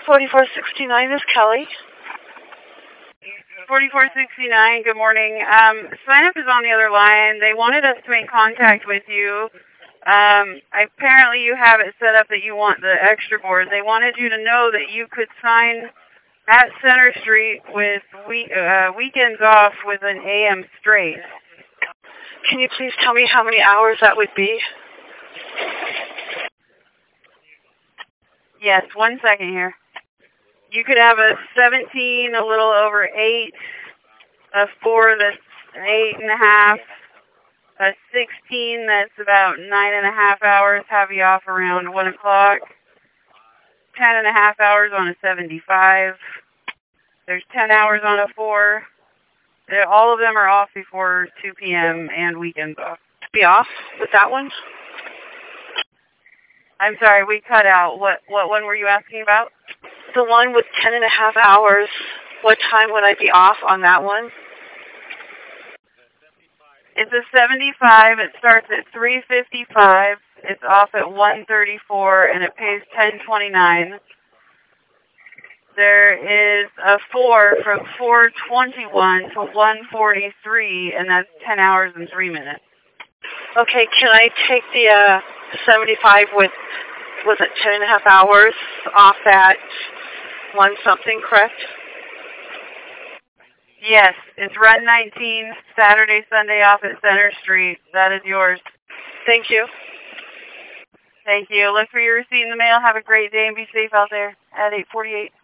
4469 is Kelly. 4469, good morning. Sign Up is on the other line. They wanted us to make contact with you. Apparently you have it set up that you want the extra board. They wanted you to know that you could sign at Center Street with weekends off with an AM straight. Can you please tell me how many hours that would be? Yes, 1 second here. You could have a 17, a little over 8, a 4 that's 8.5, a 16 that's about 9.5 hours, have you off around 1 o'clock, 10.5 hours on a 75. There's 10 hours on a 4. All of them are off before 2 p.m. and weekends off. Be off with that one? I'm sorry, we cut out. What one were you asking about? The one with 10.5 hours. What time would I be off on that one? It's a 75. It starts at 3:55. It's off at 1:34, and it pays $10.29. There is a 4 from 4:21 to 1:43, and that's 10 hours and 3 minutes. Okay, can I take the 75 with, was it 10.5 hours off at 1 something, correct? Yes, it's Run 19, Saturday, Sunday off at Center Street. That is yours. Thank you. Thank you. Look for your receipt in the mail. Have a great day and be safe out there at 8:48.